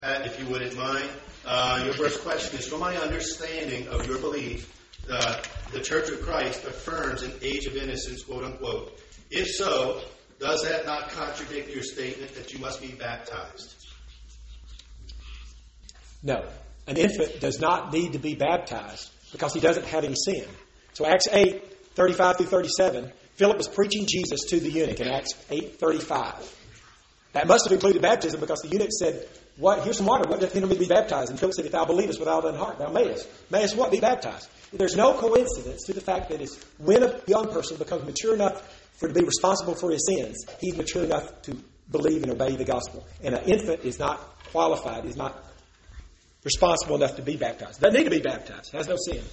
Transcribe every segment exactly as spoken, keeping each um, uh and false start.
Pat, if you wouldn't mind, uh, your first question is, from my understanding of your belief, uh, the Church of Christ affirms an age of innocence, quote unquote. If so, does that not contradict your statement that you must be baptized? No. An infant does not need to be baptized because he doesn't have any sin. So Acts eight, thirty-five through thirty-seven, Philip was preaching Jesus to the eunuch in Acts eight, thirty-five. That must have included baptism because the eunuch said, "What? Here's some water. What doth hinder me to be baptized?" And Philip said, "If thou believest with all thine heart, thou mayest." Mayest what? Be baptized. There's no coincidence to the fact that it's when a young person becomes mature enough for to be responsible for his sins, he's mature enough to believe and obey the gospel. And an infant is not qualified, is not responsible enough to be baptized. Doesn't need to be baptized. Has no sin.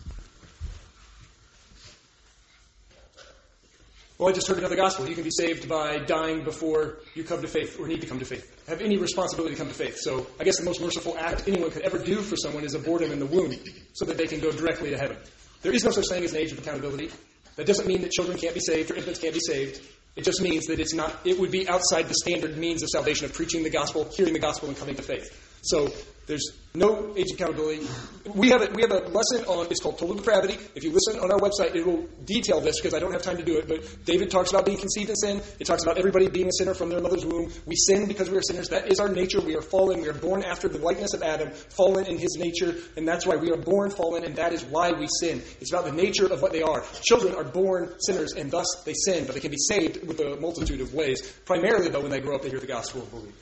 Well, I just heard another gospel. You can be saved by dying before you come to faith or need to come to faith. Have any responsibility to come to faith. So I guess the most merciful act anyone could ever do for someone is abort them in the womb so that they can go directly to heaven. There is no such thing as an age of accountability. That doesn't mean that children can't be saved or infants can't be saved. It just means that it's not. It would be outside the standard means of salvation of preaching the gospel, hearing the gospel, and coming to faith. So there's no age of accountability. We have a, we have a lesson on, it's called Total Depravity. If you listen on our website, it will detail this because I don't have time to do it. But David talks about being conceived in sin. It talks about everybody being a sinner from their mother's womb. We sin because we are sinners. That is our nature. We are fallen. We are born after the likeness of Adam, fallen in his nature. And that's why we are born fallen, and that is why we sin. It's about the nature of what they are. Children are born sinners, and thus they sin. But they can be saved with a multitude of ways. Primarily, though, when they grow up, they hear the gospel and believe.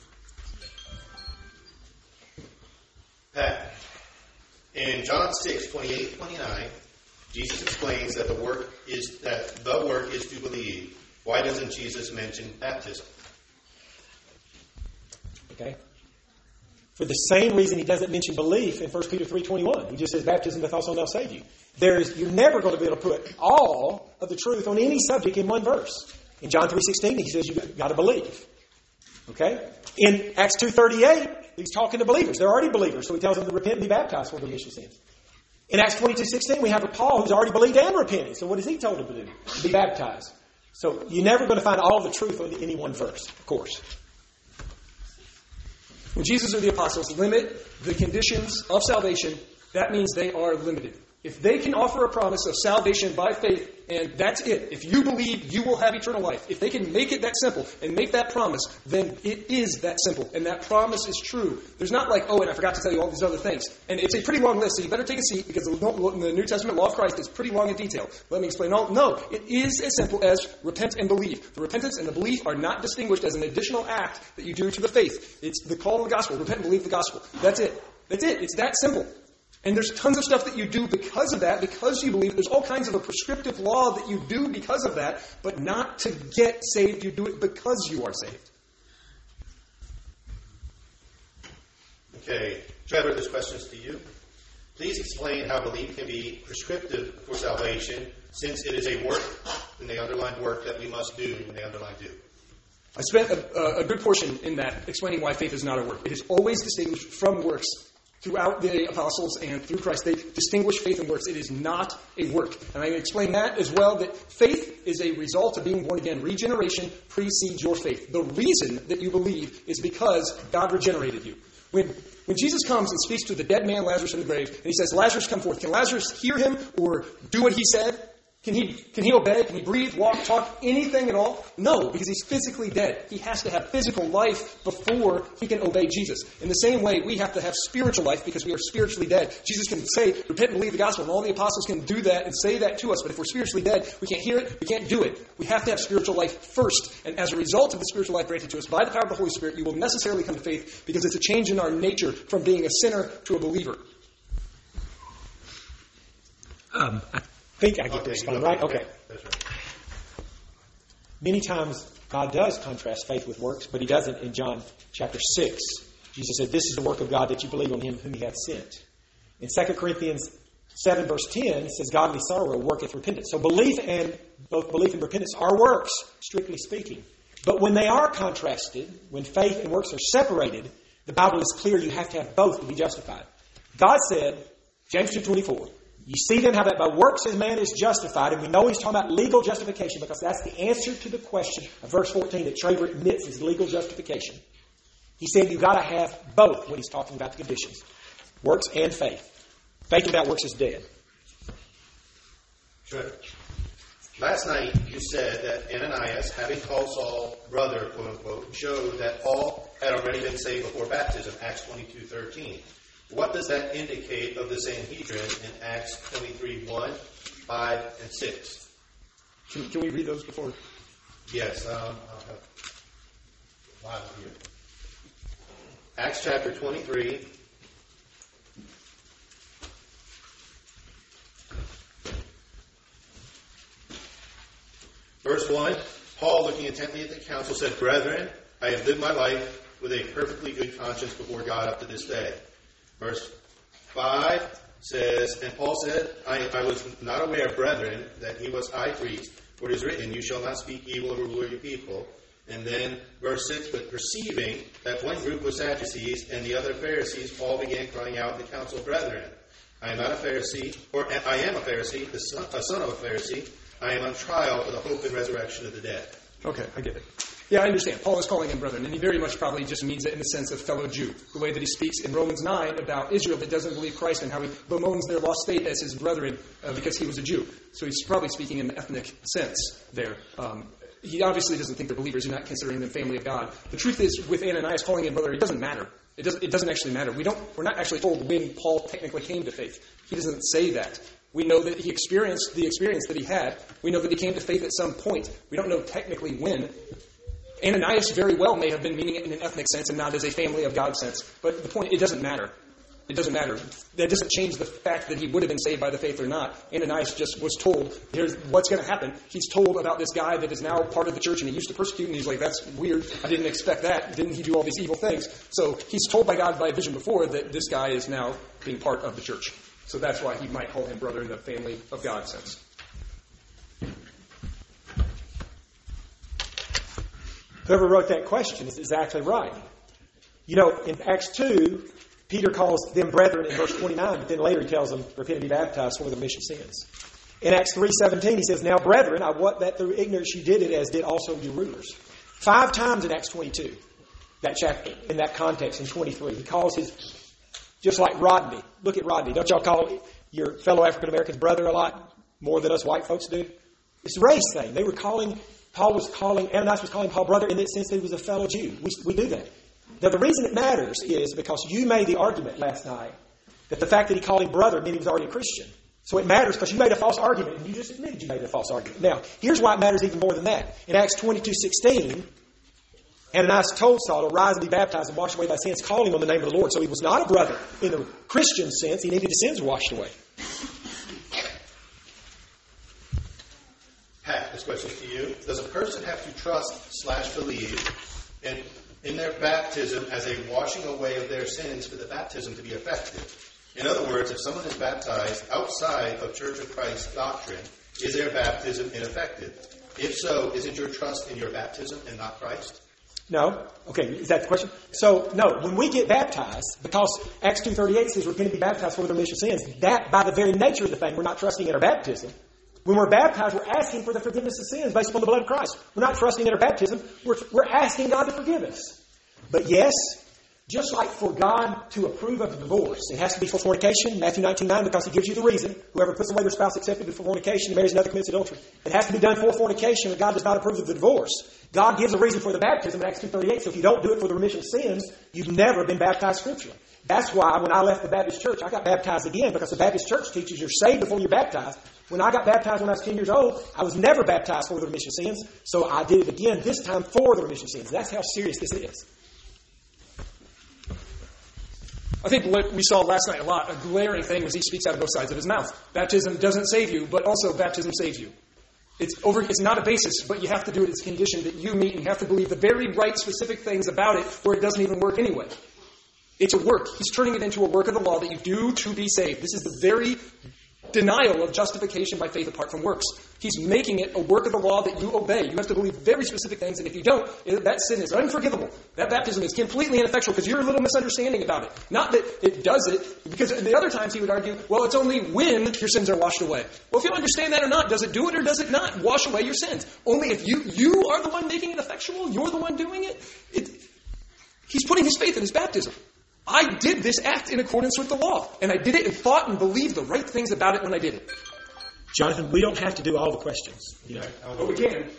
Pat, in John six, twenty-eight, twenty-nine, Jesus explains that the work is that the work is to believe. Why doesn't Jesus mention baptism? Okay. For the same reason he doesn't mention belief in First Peter three twenty-one. He just says baptism doth also now save you. There's you're never going to be able to put all of the truth on any subject in one verse. In John three sixteen, he says you've got to believe. Okay? In Acts two thirty-eight, he's talking to believers. They're already believers, so he tells them to repent and be baptized for the remission of sins. In Acts twenty-two sixteen, we have a Paul who's already believed and repented. So what is he told them to do? To be baptized. So you're never going to find all the truth on any one verse, of course. When Jesus or the apostles limit the conditions of salvation, that means they are limited. If they can offer a promise of salvation by faith, and that's it. If you believe, you will have eternal life. If they can make it that simple and make that promise, then it is that simple. And that promise is true. There's not like, oh, and I forgot to tell you all these other things. And it's a pretty long list, so you better take a seat because the New Testament law of Christ is pretty long in detail. Let me explain. No, no, it is as simple as repent and believe. The repentance and the belief are not distinguished as an additional act that you do to the faith. It's the call of the gospel. Repent and believe the gospel. That's it. That's it. It's that simple. And there's tons of stuff that you do because of that, because you believe. There's all kinds of a prescriptive law that you do because of that, but not to get saved. You do it because you are saved. Okay. Trevor, this question is to you. Please explain how belief can be prescriptive for salvation, since it is a work, in the underlined work, that we must do, in the underlined do. I spent a, a good portion in that explaining why faith is not a work. It is always distinguished from works. Throughout the apostles and through Christ, they distinguish faith and works. It is not a work. And I'm going to explain that as well, that faith is a result of being born again. Regeneration precedes your faith. The reason that you believe is because God regenerated you. When, when Jesus comes and speaks to the dead man Lazarus in the grave, and he says, Lazarus, come forth. Can Lazarus hear him or do what he said? Can he, can he obey? Can he breathe, walk, talk, anything at all? No, because he's physically dead. He has to have physical life before he can obey Jesus. In the same way, we have to have spiritual life because we are spiritually dead. Jesus can say, repent and believe the gospel, and all the apostles can do that and say that to us. But if we're spiritually dead, we can't hear it, we can't do it. We have to have spiritual life first. And as a result of the spiritual life granted to us by the power of the Holy Spirit, you will necessarily come to faith because it's a change in our nature from being a sinner to a believer. Um, I think I get okay, to respond, right? Okay. That's right. Many times God does contrast faith with works, but he doesn't in John chapter six. Jesus said, this is the work of God, that you believe on him whom he hath sent. In Second Corinthians seven verse ten, it says, godly sorrow worketh repentance. So belief and both belief and repentance are works, strictly speaking. But when they are contrasted, when faith and works are separated, the Bible is clear you have to have both to be justified. God said, James two twenty-four, you see then how that by works as man is justified, and we know he's talking about legal justification because that's the answer to the question of verse fourteen that Traver admits is legal justification. He said you've got to have both when he's talking about the conditions. Works and faith. Faith without works is dead. Sure. Last night you said that Ananias, having called Saul brother, quote unquote, showed that Paul had already been saved before baptism, Acts twenty-two thirteen. What does that indicate of the Sanhedrin in Acts twenty-three one, five, and six? Can, can we read those before? Yes, um, I'll have a Bible here. Acts chapter twenty-three. Verse one, Paul, looking intently at the council, said, Brethren, I have lived my life with a perfectly good conscience before God up to this day. Verse five says, And Paul said, I, I was not aware, brethren, that he was high priest, for it is written, You shall not speak evil of a ruler of your people. And then verse six, But perceiving that one group was Sadducees and the other Pharisees, Paul began crying out in the council, Brethren, I am not a Pharisee, or I am a Pharisee, the son, a son of a Pharisee. I am on trial for the hope and resurrection of the dead. Okay, I get it. Yeah, I understand. Paul is calling him brethren, and he very much probably just means it in the sense of fellow Jew. The way that he speaks in Romans nine about Israel that doesn't believe Christ and how he bemoans their lost state as his brethren uh, because he was a Jew. So he's probably speaking in the ethnic sense there. Um, he obviously doesn't think they're believers. He's not considering them family of God. The truth is, with Ananias calling him brother, it doesn't matter. It doesn't, it doesn't actually matter. We don't, we're not actually told when Paul technically came to faith. He doesn't say that. We know that he experienced the experience that he had. We know that he came to faith at some point. We don't know technically when. Ananias very well may have been meaning it in an ethnic sense and not as a family of God sense. But the point, it doesn't matter. It doesn't matter. That doesn't change the fact that he would have been saved by the faith or not. Ananias just was told, here's what's going to happen. He's told about this guy that is now part of the church and he used to persecute, and he's like, that's weird. I didn't expect that. Didn't he do all these evil things? So he's told by God by vision before that this guy is now being part of the church. So that's why he might call him brother in the family of God sense. Whoever wrote that question is exactly right. You know, in Acts two, Peter calls them brethren in verse twenty-nine, but then later he tells them, repent and be baptized for the remission of sins. In Acts three seventeen, he says, Now, brethren, I wot that through ignorance you did it, as did also your rulers. Five times in Acts twenty-two, that chapter, in that context, in twenty-three, he calls his, just like Rodney. Look at Rodney. Don't y'all call your fellow African Americans brother a lot more than us white folks do? It's a race thing. They were calling, Paul was calling, Ananias was calling Paul brother in the sense that he was a fellow Jew. We, we do that. Now, the reason it matters is because you made the argument last night that the fact that he called him brother meant he was already a Christian. So it matters because you made a false argument, and you just admitted you made a false argument. Now, here's why it matters even more than that. In Acts twenty-two sixteen, Ananias told Saul to rise and be baptized and wash away thy sins, calling on the name of the Lord. So he was not a brother in the Christian sense. He needed his sins washed away. Pat, this question is to you. Does a person have to trust slash believe in, in their baptism as a washing away of their sins for the baptism to be effective? In other words, if someone is baptized outside of Church of Christ doctrine, is their baptism ineffective? If so, isn't your trust in your baptism and not Christ? No. Okay, is that the question? So, no, when we get baptized, because Acts two thirty-eight says repent and be baptized for the remission of sins, that, by the very nature of the thing, we're not trusting in our baptism. When we're baptized, we're asking for the forgiveness of sins based upon the blood of Christ. We're not trusting in our baptism. We're, we're asking God to forgive us. But yes, just like for God to approve of a divorce, it has to be for fornication, Matthew nineteen nine, because he gives you the reason. Whoever puts away their spouse accepted for fornication and marries another commits adultery. It has to be done for fornication, and God does not approve of the divorce. God gives a reason for the baptism in Acts two thirty-eight, so if you don't do it for the remission of sins, you've never been baptized scripturally. That's why when I left the Baptist church, I got baptized again, because the Baptist church teaches you're saved before you're baptized. When I got baptized when I was ten years old, I was never baptized for the remission of sins, so I did it again, this time for the remission of sins. That's how serious this is. I think what we saw last night a lot, a glaring thing, was he speaks out of both sides of his mouth. Baptism doesn't save you, but also baptism saves you. It's over. It's not a basis, but you have to do it as a condition that you meet, and you have to believe the very right specific things about it, or it doesn't even work anyway. It's a work. He's turning it into a work of the law that you do to be saved. This is the very denial of justification by faith apart from works. He's making it a work of the law that you obey. You have to believe very specific things, and if you don't, that sin is unforgivable. That baptism is completely ineffectual because you're a little misunderstanding about it. Not that it does it, because the other times he would argue, well, it's only when your sins are washed away. Well, if you understand that or not, does it do it or does it not wash away your sins? Only if you you are the one making it effectual, you're the one doing it. It He's putting his faith in his baptism. I did this act in accordance with the law, and I did it and thought and believed the right things about it when I did it. Jonathan, we don't have to do all the questions. You know. But we can.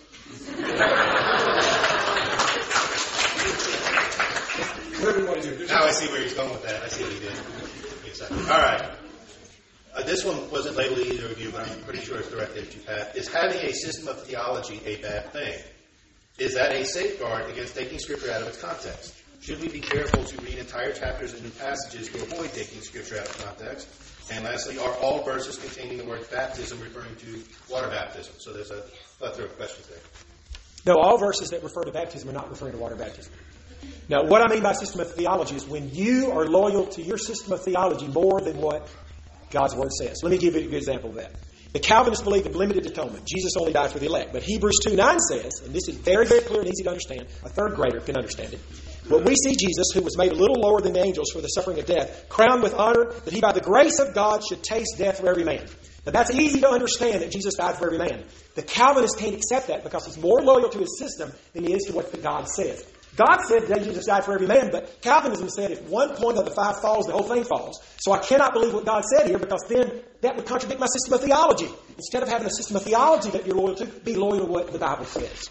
Whatever you want to do. Now I see where he's going with that. I see what he did. Exactly. All right. Uh, this one wasn't labeled either of you, but I'm pretty sure it's directed at you, Pat. Is having a system of theology a bad thing? Is that a safeguard against taking Scripture out of its context? Should we be careful to read entire chapters and new passages to avoid taking Scripture out of context? And lastly, are all verses containing the word baptism referring to water baptism? So there's a plethora of questions there. No, all verses that refer to baptism are not referring to water baptism. Now, what I mean by system of theology is when you are loyal to your system of theology more than what God's Word says. Let me give you a good example of that. The Calvinists believe in limited atonement. Jesus only died for the elect. But Hebrews two nine says, and this is very, very clear and easy to understand, a third grader can understand it. But we see Jesus, who was made a little lower than the angels for the suffering of death, crowned with honor, that he by the grace of God should taste death for every man. Now that's easy to understand, that Jesus died for every man. The Calvinist can't accept that because he's more loyal to his system than he is to what God says. God said that Jesus died for every man, but Calvinism said if one point of the five falls, the whole thing falls. So I cannot believe what God said here, because then that would contradict my system of theology. Instead of having a system of theology that you're loyal to, be loyal to what the Bible says.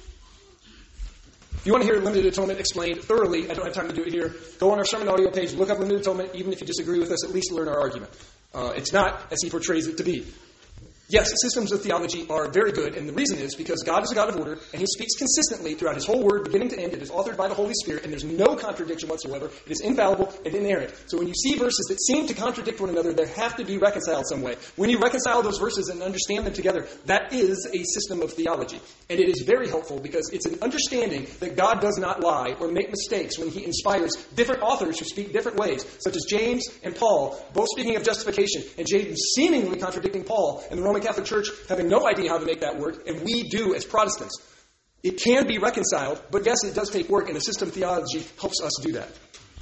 If you want to hear limited atonement explained thoroughly, I don't have time to do it here. Go on our sermon audio page, look up limited atonement. Even if you disagree with us, at least learn our argument. Uh, it's not as he portrays it to be. Yes, systems of theology are very good, and the reason is because God is a God of order, and He speaks consistently throughout His whole Word, beginning to end. It is authored by the Holy Spirit, and there's no contradiction whatsoever. It is infallible and inerrant. So when you see verses that seem to contradict one another, they have to be reconciled some way. When you reconcile those verses and understand them together, that is a system of theology. And it is very helpful because it's an understanding that God does not lie or make mistakes when He inspires different authors who speak different ways, such as James and Paul, both speaking of justification, and James seemingly contradicting Paul, and the Roman Catholic Church having no idea how to make that work, and we do as Protestants. It can be reconciled, but yes, it does take work, and a system of theology helps us do that.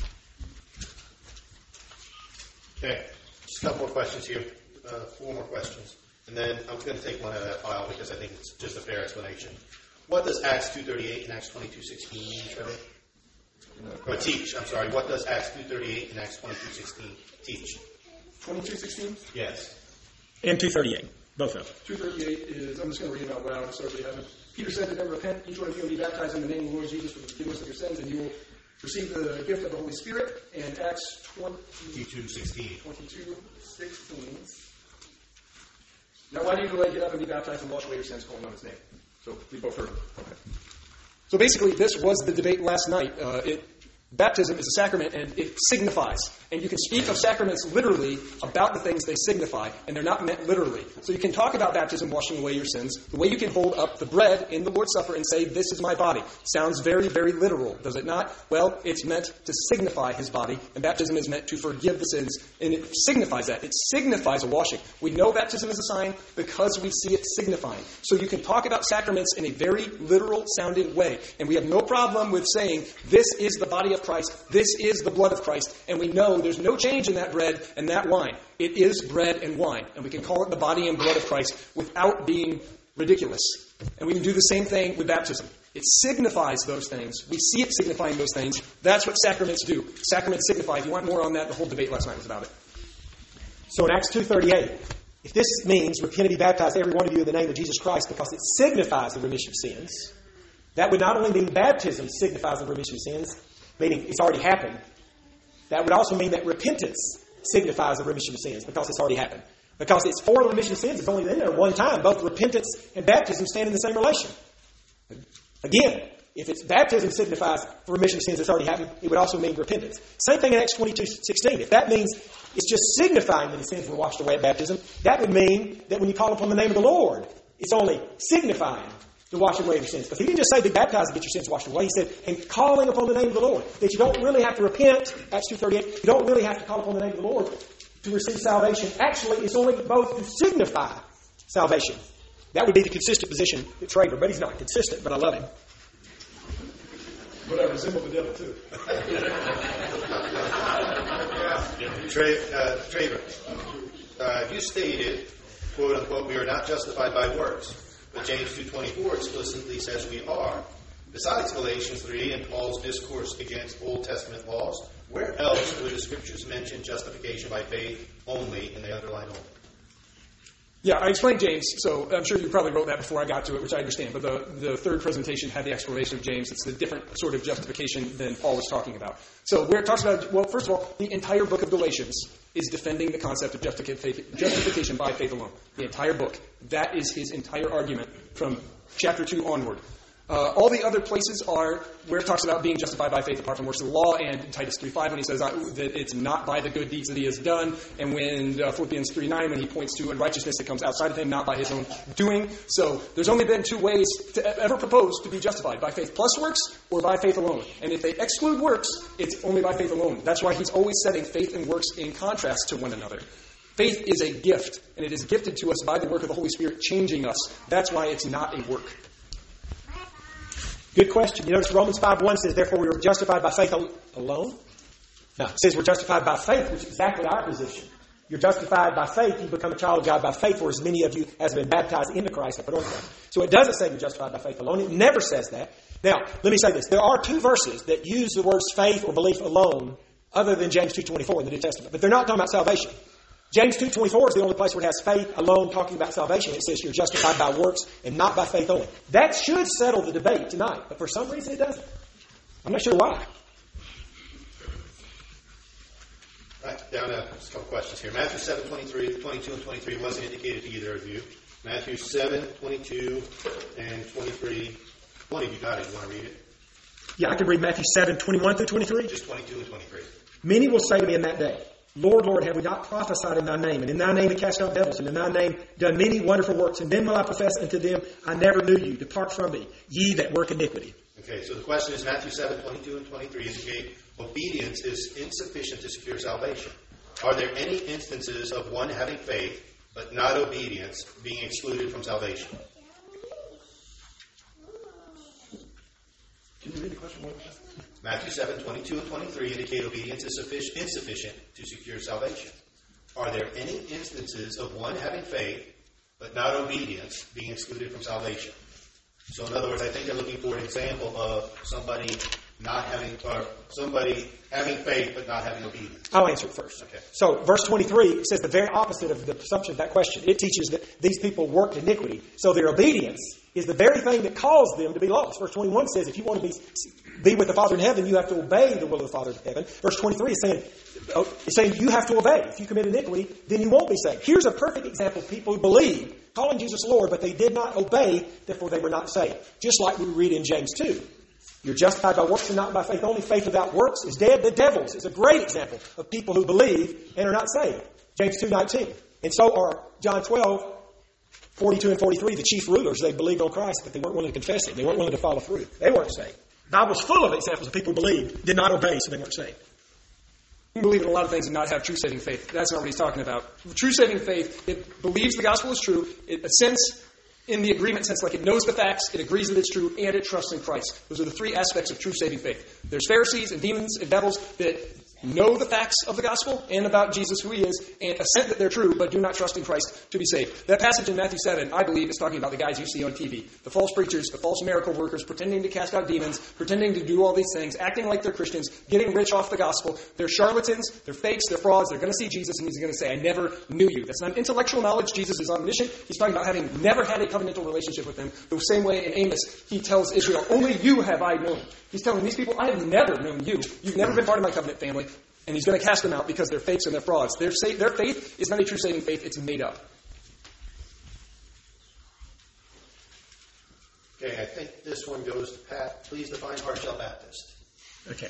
Okay, just a couple more questions here. Uh, four more questions. And then I'm going to take one out of that file because I think it's just a fair explanation. What does Acts two thirty-eight and Acts twenty-two sixteen mean, Trevor? Or teach, I'm sorry. What does Acts two thirty-eight and Acts twenty-two sixteen teach? twenty-two sixteen? Yes. And two thirty-eight. Both of them. two thirty-eight is, I'm just going to read them out loud so everybody has it. Peter said to them, repent, each one of you will be baptized in the name of the Lord Jesus for the forgiveness of your sins, and you will receive the gift of the Holy Spirit. And Acts twenty-two sixteen. twenty-two sixteen. Now, why do you delay? Get up and be baptized and wash away your sins, calling on His name. So we both heard. Okay. So basically, this was the debate last night. Uh, it, baptism is a sacrament, and it signifies. And you can speak of sacraments literally about the things they signify, and they're not meant literally. So you can talk about baptism washing away your sins the way you can hold up the bread in the Lord's Supper and say, this is my body. Sounds very, very literal, does it not? Well, it's meant to signify His body, and baptism is meant to forgive the sins, and it signifies that. It signifies a washing. We know baptism is a sign because we see it signifying. So you can talk about sacraments in a very literal-sounding way, and we have no problem with saying, this is the body of Christ, this is the blood of Christ, and we know there's no change in that bread and that wine. It is bread and wine, and we can call it the body and blood of Christ without being ridiculous. And we can do the same thing with baptism. It signifies those things. We see it signifying those things. That's what sacraments do. Sacraments signify. If you want more on that, the whole debate last night was about it. So in Acts two thirty-eight, if this means repent and be baptized, every one of you, in the name of Jesus Christ, because it signifies the remission of sins, that would not only mean baptism signifies the remission of sins, meaning it's already happened. That would also mean that repentance signifies the remission of sins because it's already happened. Because it's for the remission of sins, it's only been there one time. Both repentance and baptism stand in the same relation. Again, if it's baptism signifies the remission of sins that's already happened, it would also mean repentance. Same thing in Acts twenty-two sixteen. If that means it's just signifying that the sins were washed away at baptism, that would mean that when you call upon the name of the Lord, it's only signifying the washing away of your sins. Because He didn't just say be baptized and get your sins washed away. He said, and calling upon the name of the Lord. That you don't really have to repent, Acts two thirty-eight, you don't really have to call upon the name of the Lord to receive salvation. Actually, it's only both to signify salvation. That would be the consistent position at Traver, but he's not consistent, but I love him. But I resemble the devil too. Tra- uh, Traver, uh, you stated, quote unquote, we are not justified by works. But James two twenty-four explicitly says we are. Besides Galatians three and Paul's discourse against Old Testament laws, where else would the Scriptures mention justification by faith only in the underline only? Yeah, I explained James, so I'm sure you probably wrote that before I got to it, which I understand. But the, the third presentation had the explanation of James. It's a different sort of justification than Paul was talking about. So where it talks about, well, first of all, the entire book of Galatians is defending the concept of justification by faith alone. The entire book. That is his entire argument from chapter two onward. Uh, all the other places are where it talks about being justified by faith apart from works of the law, and in Titus three five when he says uh, that it's not by the good deeds that he has done, and when uh, Philippians three nine when he points to unrighteousness that comes outside of him, not by his own doing. So there's only been two ways to ever propose to be justified, by faith plus works or by faith alone. And if they exclude works, it's only by faith alone. That's why he's always setting faith and works in contrast to one another. Faith is a gift, and it is gifted to us by the work of the Holy Spirit changing us. That's why it's not a work. Good question. You notice Romans five one says, therefore we were justified by faith al- alone? No, it says we're justified by faith, which is exactly our position. You're justified by faith. You become a child of God by faith, for as many of you as have been baptized into Christ have put on Christ. So it doesn't say we're justified by faith alone. It never says that. Now, let me say this. There are two verses that use the words faith or belief alone other than James two twenty-four in the New Testament. But they're not talking about salvation. James two twenty-four is the only place where it has faith alone talking about salvation. It says you're justified by works and not by faith only. That should settle the debate tonight, but for some reason it doesn't. I'm not sure why. Right, down to just a couple questions here. Matthew seven twenty-three, twenty-two and twenty-three wasn't indicated to either of you. Matthew seven, twenty-two and twenty-three. One of you got it. You want to read it? Yeah, I can read Matthew seven, twenty-one through twenty-three. Just twenty-two and twenty-three. Many will say to me in that day, Lord, Lord, have we not prophesied in thy name, and in thy name have cast out devils, and in thy name done many wonderful works? And then will I profess unto them, I never knew you. Depart from me, ye that work iniquity. Okay, so the question is Matthew seven, twenty-two and twenty-three indicate obedience is insufficient to secure salvation. Are there any instances of one having faith, but not obedience, being excluded from salvation? Can you read the question one more time? Matthew seven, twenty-two and twenty-three indicate obedience is sufficient, insufficient to secure salvation. Are there any instances of one having faith, but not obedience, being excluded from salvation? So in other words, I think they're looking for an example of somebody not having, or somebody having faith, but not having obedience. I'll answer it first. Okay. So verse twenty-three says the very opposite of the presumption of that question. It teaches that these people worked iniquity. So their obedience is the very thing that caused them to be lost. Verse twenty-one says if you want to be be with the Father in heaven, you have to obey the will of the Father in heaven. Verse twenty-three is saying, is saying you have to obey. If you commit iniquity, then you won't be saved. Here's a perfect example of people who believed, calling Jesus Lord, but they did not obey, therefore they were not saved. Just like we read in James two. You're justified by works and not by faith only. Faith without works is dead. The devils is a great example of people who believe and are not saved. James two nineteen. And so are John twelve, forty-two and forty-three, the chief rulers. They believed on Christ, but they weren't willing to confess it. They weren't willing to follow through. They weren't saved. The Bible's full of examples of people who believed, did not obey, so they weren't saved. You can believe in a lot of things and not have true saving faith. That's not what he's talking about. True saving faith, it believes the gospel is true. It assents in the agreement sense, like it knows the facts, it agrees that it's true, and it trusts in Christ. Those are the three aspects of true saving faith. There's Pharisees and demons and devils that know the facts of the gospel and about Jesus, who he is, and assent that they're true, but do not trust in Christ to be saved. That passage in Matthew seven, I believe, is talking about the guys you see on T V. The false preachers, the false miracle workers, pretending to cast out demons, pretending to do all these things, acting like they're Christians, getting rich off the gospel. They're charlatans, they're fakes, they're frauds. They're going to see Jesus, and he's going to say, I never knew you. That's not intellectual knowledge. Jesus is omniscient. He's talking about having never had a covenantal relationship with him. The same way in Amos, he tells Israel, only you have I known. He's telling these people, I have never known you. You've never been part of my covenant family. And he's going to cast them out because they're fakes and they're frauds. Their, sa- their faith is not a true saving faith. It's made up. Okay, I think this one goes to Pat. Please define Hardshell Baptist. Okay.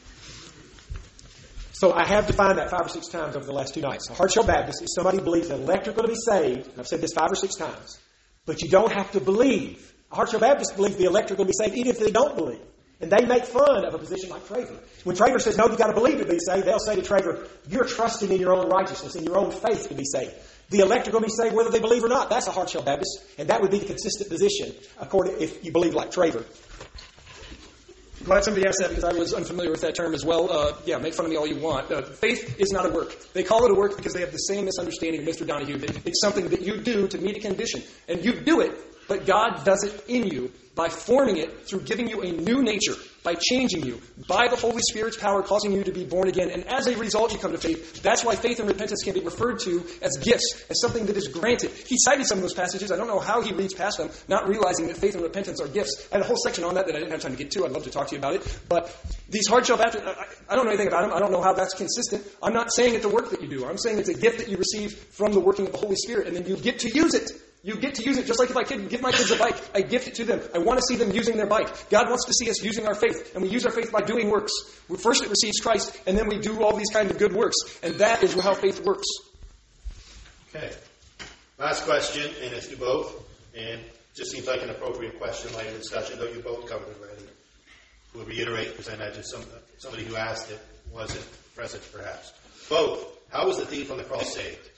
So I have defined that five or six times over the last two nights. A Hardshell Baptist is somebody who believes that elect are going to be saved. And I've said this five or six times. But you don't have to believe. A Hardshell Baptist believes the elect are going to be saved even if they don't believe. And they make fun of a position like Traver. When Traver says, no, you've got to believe to be saved, they'll say to Traver, you're trusting in your own righteousness, in your own faith to be saved. The elect are going to be saved whether they believe or not. That's a Hardshell Baptist. And that would be the consistent position, according if you believe like Traver. Glad somebody asked that because I was unfamiliar with that term as well. Uh, yeah, make fun of me all you want. Uh, faith is not a work. They call it a work because they have the same misunderstanding of Mister Donahue that it's something that you do to meet a condition. And you do it But God does it in you by forming it through giving you a new nature, by changing you, by the Holy Spirit's power causing you to be born again. And as a result, you come to faith. That's why faith and repentance can be referred to as gifts, as something that is granted. He cited some of those passages. I don't know how he reads past them, not realizing that faith and repentance are gifts. I had a whole section on that that I didn't have time to get to. I'd love to talk to you about it. But these hard-shell baptisms, I, I don't know anything about them. I don't know how that's consistent. I'm not saying it's a work that you do. I'm saying it's a gift that you receive from the working of the Holy Spirit, and then you get to use it. You get to use it just like if I could give my kids a bike. I gift it to them. I want to see them using their bike. God wants to see us using our faith, and we use our faith by doing works. First it receives Christ, and then we do all these kinds of good works, and that is how faith works. Okay. Last question, and it's you both, and just seems like an appropriate question later in discussion, though you both covered it already. We'll reiterate, because I imagine some, somebody who asked it wasn't present, perhaps. Both. How was the thief on the cross saved?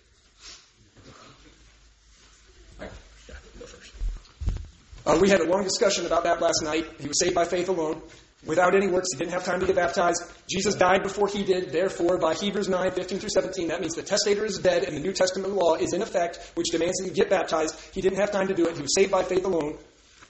Uh, we had a long discussion about that last night. He was saved by faith alone, without any works. He didn't have time to get baptized. Jesus died before he did. Therefore, by Hebrews nine, fifteen through seventeen, that means the testator is dead and the New Testament law is in effect, which demands that he get baptized. He didn't have time to do it. He was saved by faith alone.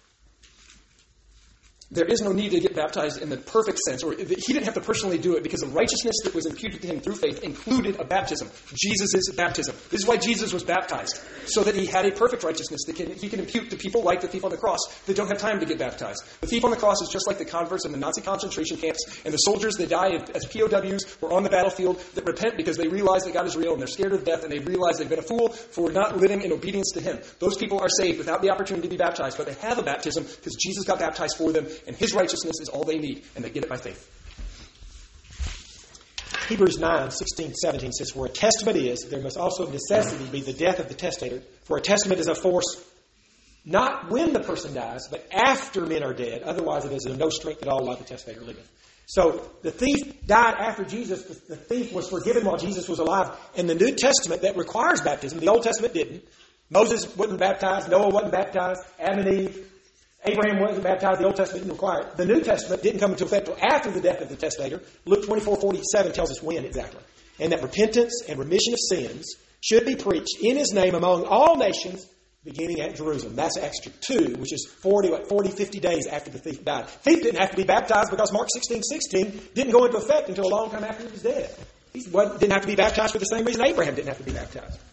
There is no need to get baptized in the perfect sense, or he didn't have to personally do it because the righteousness that was imputed to him through faith included a baptism, Jesus' baptism. This is why Jesus was baptized, so that he had a perfect righteousness that can, he can impute to people like the thief on the cross that don't have time to get baptized. The thief on the cross is just like the converts in the Nazi concentration camps and the soldiers that die as P O Ws or on the battlefield that repent because they realize that God is real and they're scared of death and they realize they've been a fool for not living in obedience to him. Those people are saved without the opportunity to be baptized, but they have a baptism because Jesus got baptized for them, and his righteousness is all they need, and they get it by faith. Hebrews nine, sixteen, seventeen says, "For a testament is, there must also of necessity be the death of the testator. For a testament is of force not when the person dies, but after men are dead. Otherwise it is of no strength at all while the testator liveth." So the thief died after Jesus. The thief was forgiven while Jesus was alive. And the New Testament that requires baptism, the Old Testament didn't. Moses wasn't baptized. Noah wasn't baptized. Adam and Eve. Abraham wasn't baptized. The Old Testament didn't require it. The New Testament didn't come into effect until after the death of the testator. Luke twenty-four forty-seven tells us when exactly. And that repentance and remission of sins should be preached in his name among all nations, beginning at Jerusalem. That's Acts two, which is forty, what, forty, fifty days after the thief died. The thief didn't have to be baptized because Mark sixteen sixteen didn't go into effect until a long time after he was dead. He didn't have to be baptized for the same reason Abraham didn't have to be baptized.